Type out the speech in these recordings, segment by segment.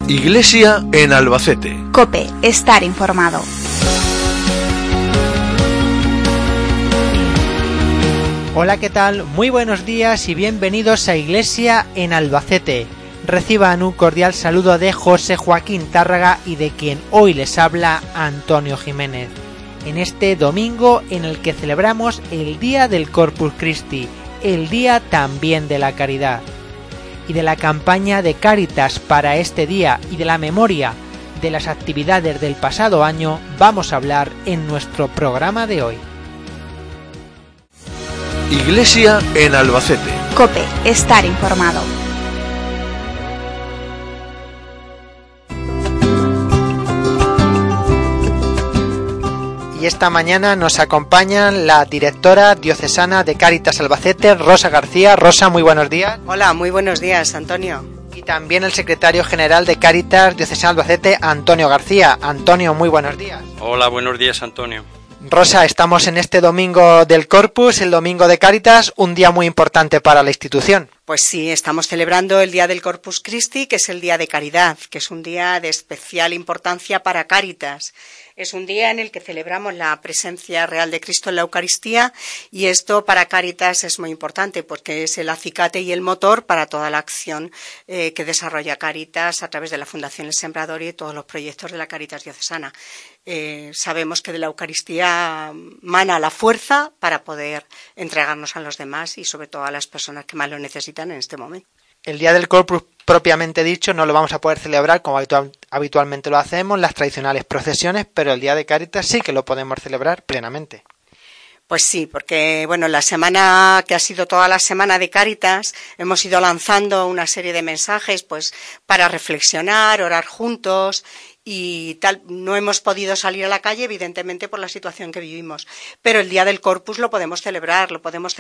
Iglesia en Albacete. COPE, estar informado. Hola, ¿qué tal? Muy buenos días y bienvenidos a Iglesia en Albacete. Reciban un cordial saludo de José Joaquín Tárraga y de quien hoy les habla Antonio Jiménez. En este domingo en el que celebramos el Día del Corpus Christi, el Día también de la Caridad. Y de la campaña de Cáritas para este día y de la memoria de las actividades del pasado año vamos a hablar en nuestro programa de hoy. Iglesia en Albacete. COPE, estar informado. Y esta mañana nos acompañan la directora diocesana de Cáritas Albacete, Rosa García. Rosa, muy buenos días. Hola, muy buenos días, Antonio. Y también el secretario general de Cáritas Diocesana Albacete, Antonio García. Antonio, muy buenos días. Hola, buenos días, Antonio. Rosa, estamos en este domingo del Corpus, el domingo de Cáritas, un día muy importante para la institución. Pues sí, estamos celebrando el Día del Corpus Christi, que es el Día de Caridad, que es un día de especial importancia para Cáritas. Es un día en el que celebramos la presencia real de Cristo en la Eucaristía y esto para Cáritas es muy importante porque es el acicate y el motor para toda la acción que desarrolla Cáritas a través de la Fundación El Sembrador y todos los proyectos de la Cáritas diocesana. Sabemos que de la Eucaristía mana la fuerza para poder entregarnos a los demás y sobre todo a las personas que más lo necesitan en este momento. El Día del Corpus propiamente dicho no lo vamos a poder celebrar como habitualmente lo hacemos, las tradicionales procesiones, pero el Día de Cáritas sí que lo podemos celebrar plenamente. Pues sí, porque bueno, la semana que ha sido toda la semana de Cáritas hemos ido lanzando una serie de mensajes pues para reflexionar, orar juntos y tal. No hemos podido salir a la calle, evidentemente, por la situación que vivimos. Pero el Día del Corpus lo podemos celebrar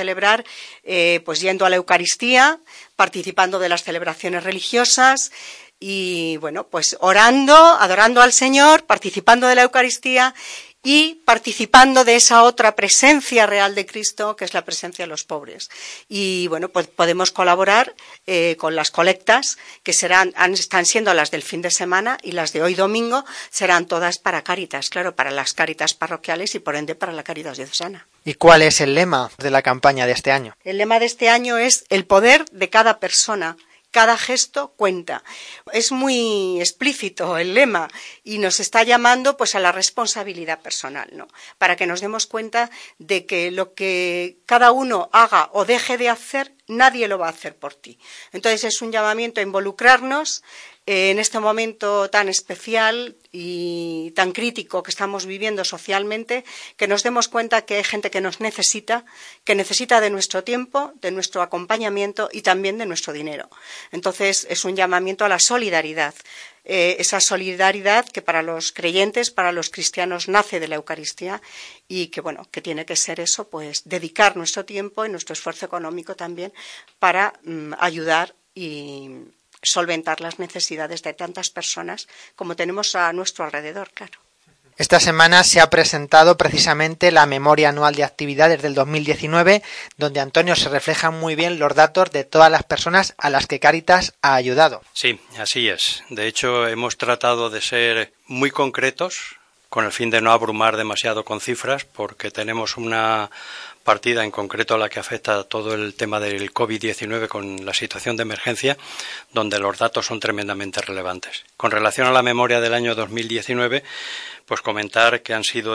pues yendo a la Eucaristía, participando de las celebraciones religiosas y bueno, pues orando, adorando al Señor, participando de la Eucaristía y participando de esa otra presencia real de Cristo, que es la presencia de los pobres. Y bueno, pues podemos colaborar con las colectas, que están siendo las del fin de semana, y las de hoy domingo serán todas para Cáritas, claro, para las Cáritas parroquiales y por ende para la Cáritas diocesana. ¿Y cuál es el lema de la campaña de este año? El lema de este año es el poder de cada persona. Cada gesto cuenta. Es muy explícito el lema y nos está llamando pues a la responsabilidad personal, ¿no? Para que nos demos cuenta de que lo que cada uno haga o deje de hacer, nadie lo va a hacer por ti. Entonces es un llamamiento a involucrarnos en este momento tan especial y tan crítico que estamos viviendo socialmente, que nos demos cuenta que hay gente que nos necesita, que necesita de nuestro tiempo, de nuestro acompañamiento y también de nuestro dinero. Entonces es un llamamiento a la solidaridad. Esa solidaridad que para los creyentes, para los cristianos nace de la Eucaristía y que bueno, que tiene que ser eso, pues dedicar nuestro tiempo y nuestro esfuerzo económico también para ayudar y solventar las necesidades de tantas personas como tenemos a nuestro alrededor, claro. Esta semana se ha presentado precisamente la memoria anual de actividades del 2019, donde, Antonio, se reflejan muy bien los datos de todas las personas a las que Cáritas ha ayudado. Sí, así es. De hecho, hemos tratado de ser muy concretos con el fin de no abrumar demasiado con cifras, porque tenemos una partida en concreto a la que afecta todo el tema del COVID-19 con la situación de emergencia, donde los datos son tremendamente relevantes. Con relación a la memoria del año 2019, pues comentar que han sido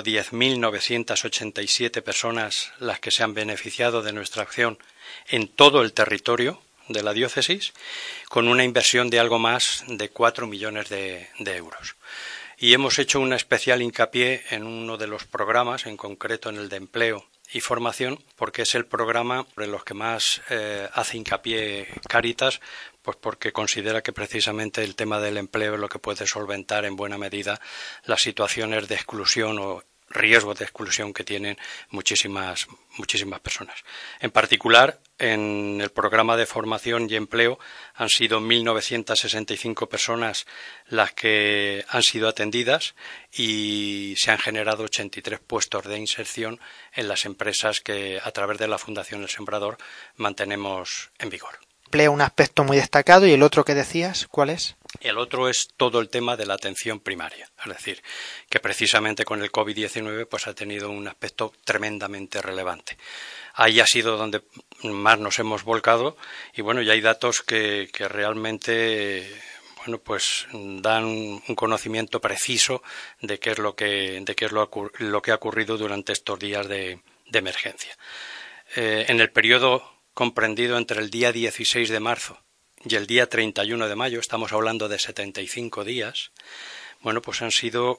10.987 personas las que se han beneficiado de nuestra acción en todo el territorio de la diócesis, con una inversión de algo más de 4 millones de euros. Y hemos hecho un especial hincapié en uno de los programas, en concreto en el de empleo y formación, porque es el programa en los que más hace hincapié Cáritas, pues porque considera que precisamente el tema del empleo es lo que puede solventar en buena medida las situaciones de exclusión o riesgo de exclusión que tienen muchísimas personas. En particular, en el programa de formación y empleo han sido 1.965 personas las que han sido atendidas y se han generado 83 puestos de inserción en las empresas que a través de la Fundación El Sembrador mantenemos en vigor. empleo un aspecto muy destacado, y el otro que decías, ¿cuál es? El otro es todo el tema de la atención primaria, es decir, que precisamente con el COVID-19 pues ha tenido un aspecto tremendamente relevante. Ahí ha sido donde más nos hemos volcado y bueno, ya hay datos que realmente pues dan un conocimiento preciso de qué es lo que ha ocurrido durante estos días de emergencia. En el periodo comprendido entre el día 16 de marzo y el día 31 de mayo, estamos hablando de 75 días, pues han sido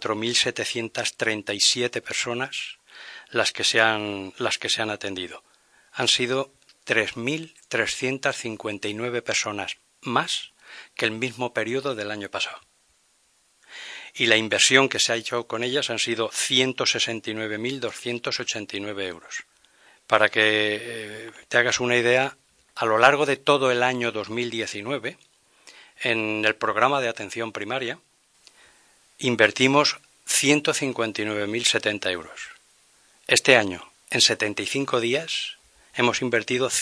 4.737 personas las que se han atendido. Han sido 3.359 personas más que el mismo periodo del año pasado. Y la inversión que se ha hecho con ellas han sido 169.289 euros. Para que te hagas una idea, a lo largo de todo el año 2019, en el programa de atención primaria, invertimos 159.070 euros. Este año, en 75 días, hemos invertido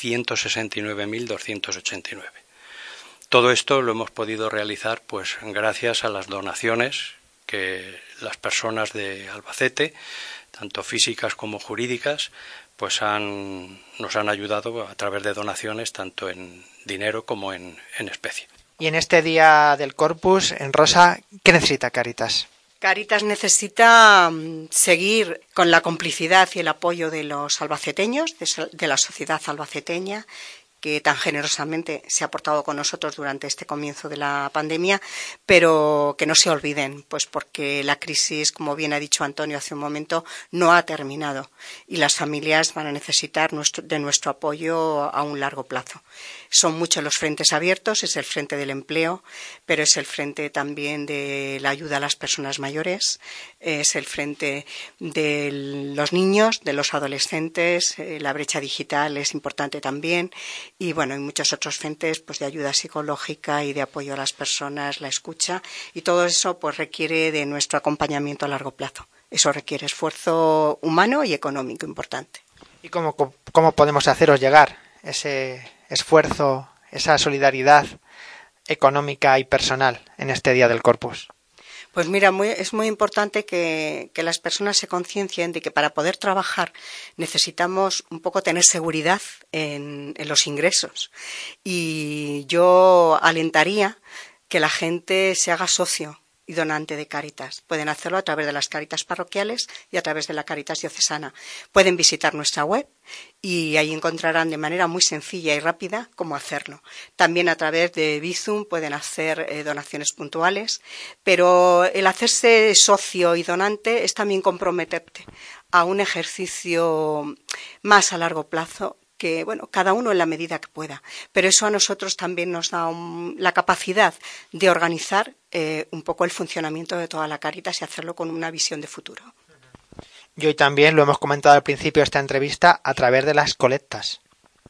169.289. Todo esto lo hemos podido realizar pues gracias a las donaciones que las personas de Albacete, tanto físicas como jurídicas, pues nos han ayudado a través de donaciones tanto en dinero como en especie. Y en este día del Corpus, en Rosa, ¿qué necesita Cáritas? Cáritas necesita seguir con la complicidad y el apoyo de los albaceteños, de la sociedad albaceteña, que tan generosamente se ha portado con nosotros durante este comienzo de la pandemia, pero que no se olviden, pues porque la crisis, como bien ha dicho Antonio hace un momento, no ha terminado y las familias van a necesitar de nuestro apoyo a un largo plazo. Son muchos los frentes abiertos, es el frente del empleo, pero es el frente también de la ayuda a las personas mayores, es el frente de los niños, de los adolescentes, la brecha digital es importante también, y hay muchos otros frentes pues de ayuda psicológica y de apoyo a las personas, la escucha, y todo eso pues requiere de nuestro acompañamiento a largo plazo. Eso requiere esfuerzo humano y económico importante. ¿Y cómo podemos haceros llegar ese esfuerzo, esa solidaridad económica y personal en este Día del Corpus? Pues mira, es muy importante que las personas se conciencien de que para poder trabajar necesitamos un poco tener seguridad en los ingresos. Y yo alentaría que la gente se haga socio y donante de Cáritas. Pueden hacerlo a través de las Cáritas parroquiales y a través de la Cáritas diocesana. Pueden visitar nuestra web y ahí encontrarán de manera muy sencilla y rápida cómo hacerlo. También a través de Bizum pueden hacer donaciones puntuales, pero el hacerse socio y donante es también comprometerte a un ejercicio más a largo plazo, que cada uno en la medida que pueda, pero eso a nosotros también nos da la capacidad de organizar un poco el funcionamiento de toda la Cáritas y hacerlo con una visión de futuro. Y hoy también lo hemos comentado al principio de esta entrevista a través de las colectas.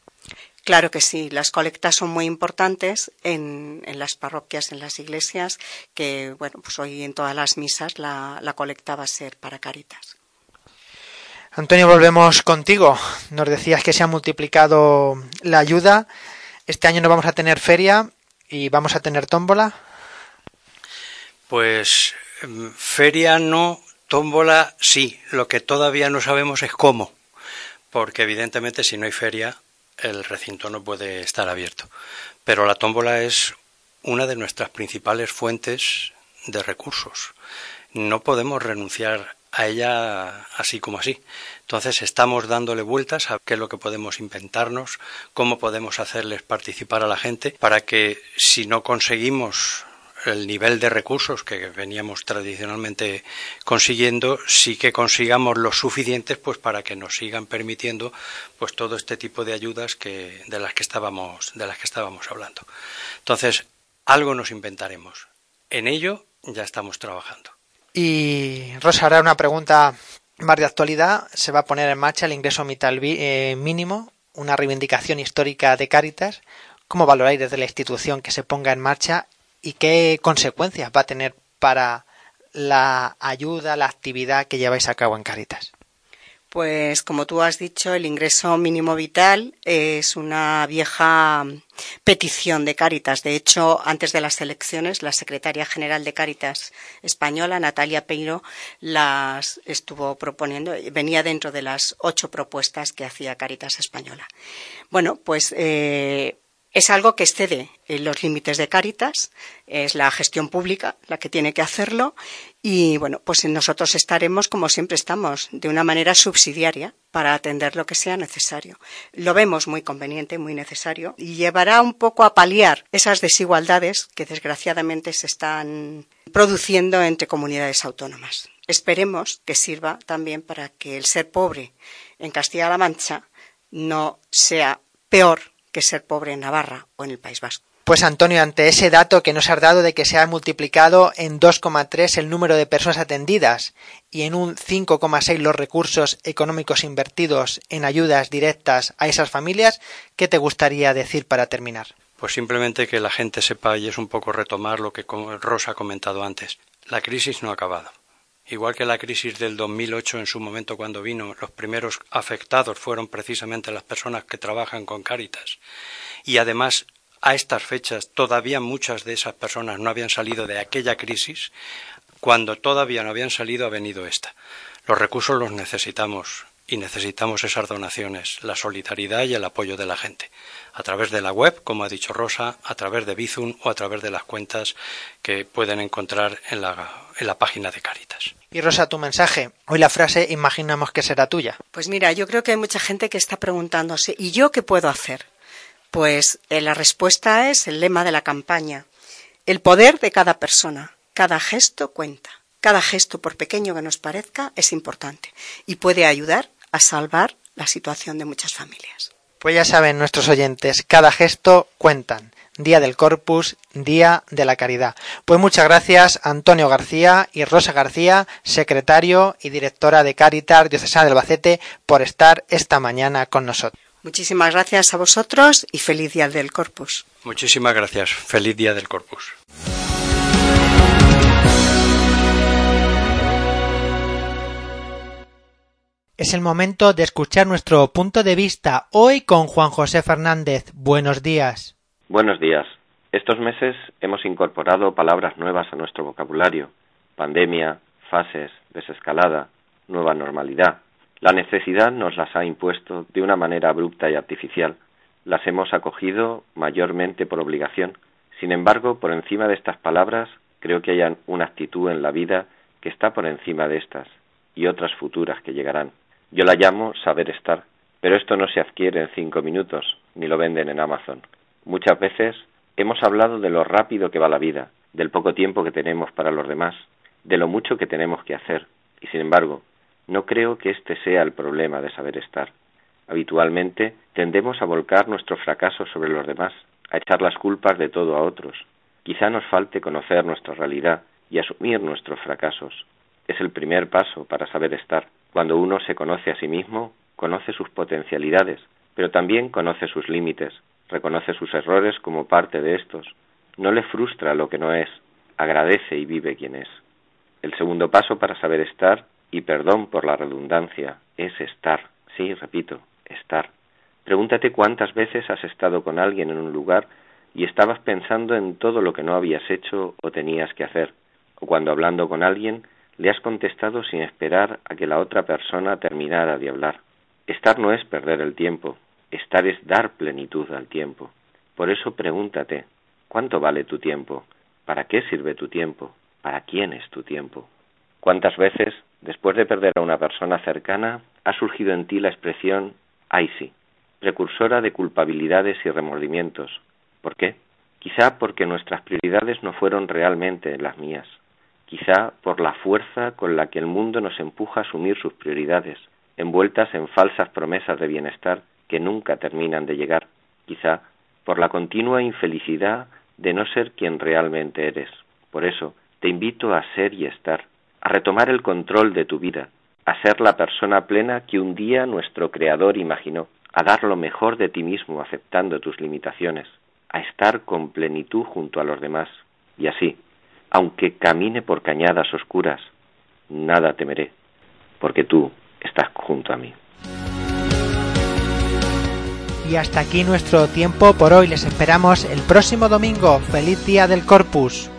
Claro que sí, las colectas son muy importantes en las parroquias, en las iglesias, que pues hoy en todas las misas la colecta va a ser para Cáritas. Antonio, volvemos contigo. Nos decías que se ha multiplicado la ayuda. Este año no vamos a tener feria y vamos a tener tómbola. Pues feria no, tómbola sí. Lo que todavía no sabemos es cómo, porque evidentemente si no hay feria el recinto no puede estar abierto. Pero la tómbola es una de nuestras principales fuentes de recursos. No podemos renunciar a ella así como así. Entonces estamos dándole vueltas a qué es lo que podemos inventarnos, cómo podemos hacerles participar a la gente para que si no conseguimos el nivel de recursos que veníamos tradicionalmente consiguiendo, sí que consigamos los suficientes pues para que nos sigan permitiendo pues todo este tipo de ayudas de las que estábamos hablando. Entonces, algo nos inventaremos. En ello ya estamos trabajando. Y Rosa, ahora una pregunta más de actualidad. Se va a poner en marcha el ingreso vital mínimo, una reivindicación histórica de Cáritas. ¿Cómo valoráis desde la institución que se ponga en marcha y qué consecuencias va a tener para la ayuda, la actividad que lleváis a cabo en Cáritas? Pues como tú has dicho, el ingreso mínimo vital es una vieja petición de Cáritas. De hecho, antes de las elecciones, la secretaria general de Cáritas española, Natalia Peiro, las estuvo proponiendo, venía dentro de las 8 propuestas que hacía Cáritas española. Bueno, pues es algo que excede los límites de Cáritas, es la gestión pública la que tiene que hacerlo y bueno, pues nosotros estaremos como siempre estamos, de una manera subsidiaria para atender lo que sea necesario. Lo vemos muy conveniente, muy necesario y llevará un poco a paliar esas desigualdades que desgraciadamente se están produciendo entre comunidades autónomas. Esperemos que sirva también para que el ser pobre en Castilla-La Mancha no sea peor que ser pobre en Navarra o en el País Vasco. Pues Antonio, ante ese dato que nos has dado de que se ha multiplicado en 2,3 el número de personas atendidas y en un 5,6 los recursos económicos invertidos en ayudas directas a esas familias, ¿qué te gustaría decir para terminar? Pues simplemente que la gente sepa, y es un poco retomar lo que Rosa ha comentado antes, la crisis no ha acabado. Igual que la crisis del 2008 en su momento cuando vino, los primeros afectados fueron precisamente las personas que trabajan con Cáritas. Y además, a estas fechas, todavía muchas de esas personas no habían salido de aquella crisis. Cuando todavía no habían salido, ha venido esta. Los recursos los necesitamos y necesitamos esas donaciones, la solidaridad y el apoyo de la gente. A través de la web, como ha dicho Rosa, a través de Bizum o a través de las cuentas que pueden encontrar en la página de Cáritas. Y Rosa, tu mensaje. Hoy la frase imaginamos que será tuya. Pues mira, yo creo que hay mucha gente que está preguntándose, ¿y yo qué puedo hacer? Pues la respuesta es el lema de la campaña. El poder de cada persona, cada gesto cuenta. Cada gesto, por pequeño que nos parezca, es importante y puede ayudar a salvar la situación de muchas familias. Pues ya saben nuestros oyentes, cada gesto cuentan. Día del Corpus, Día de la Caridad. Pues muchas gracias Antonio García y Rosa García, secretario y directora de Cáritas Diocesana de Albacete, por estar esta mañana con nosotros. Muchísimas gracias a vosotros y feliz Día del Corpus. Muchísimas gracias. Feliz Día del Corpus. Es el momento de escuchar nuestro punto de vista hoy con Juan José Fernández. Buenos días. Buenos días. Estos meses hemos incorporado palabras nuevas a nuestro vocabulario. Pandemia, fases, desescalada, nueva normalidad. La necesidad nos las ha impuesto de una manera abrupta y artificial. Las hemos acogido mayormente por obligación. Sin embargo, por encima de estas palabras, creo que hay una actitud en la vida que está por encima de estas y otras futuras que llegarán. Yo la llamo saber estar, pero esto no se adquiere en 5 minutos, ni lo venden en Amazon. Muchas veces hemos hablado de lo rápido que va la vida, del poco tiempo que tenemos para los demás, de lo mucho que tenemos que hacer, y sin embargo, no creo que este sea el problema de saber estar. Habitualmente tendemos a volcar nuestros fracasos sobre los demás, a echar las culpas de todo a otros. Quizá nos falte conocer nuestra realidad y asumir nuestros fracasos. Es el primer paso para saber estar. Cuando uno se conoce a sí mismo, conoce sus potencialidades, pero también conoce sus límites, reconoce sus errores como parte de estos, no le frustra lo que no es, agradece y vive quien es. El segundo paso para saber estar, y perdón por la redundancia, es estar. Sí, repito, estar. Pregúntate cuántas veces has estado con alguien en un lugar y estabas pensando en todo lo que no habías hecho o tenías que hacer, o cuando hablando con alguien le has contestado sin esperar a que la otra persona terminara de hablar. Estar no es perder el tiempo, estar es dar plenitud al tiempo. Por eso pregúntate, ¿cuánto vale tu tiempo? ¿Para qué sirve tu tiempo? ¿Para quién es tu tiempo? ¿Cuántas veces, después de perder a una persona cercana, ha surgido en ti la expresión «ay sí», precursora de culpabilidades y remordimientos? ¿Por qué? Quizá porque nuestras prioridades no fueron realmente las mías. Quizá por la fuerza con la que el mundo nos empuja a asumir sus prioridades, envueltas en falsas promesas de bienestar que nunca terminan de llegar. Quizá por la continua infelicidad de no ser quien realmente eres. Por eso, te invito a ser y estar, a retomar el control de tu vida, a ser la persona plena que un día nuestro Creador imaginó, a dar lo mejor de ti mismo aceptando tus limitaciones, a estar con plenitud junto a los demás. Y así, aunque camine por cañadas oscuras, nada temeré, porque tú estás junto a mí. Y hasta aquí nuestro tiempo por hoy. Les esperamos el próximo domingo. ¡Feliz Día del Corpus!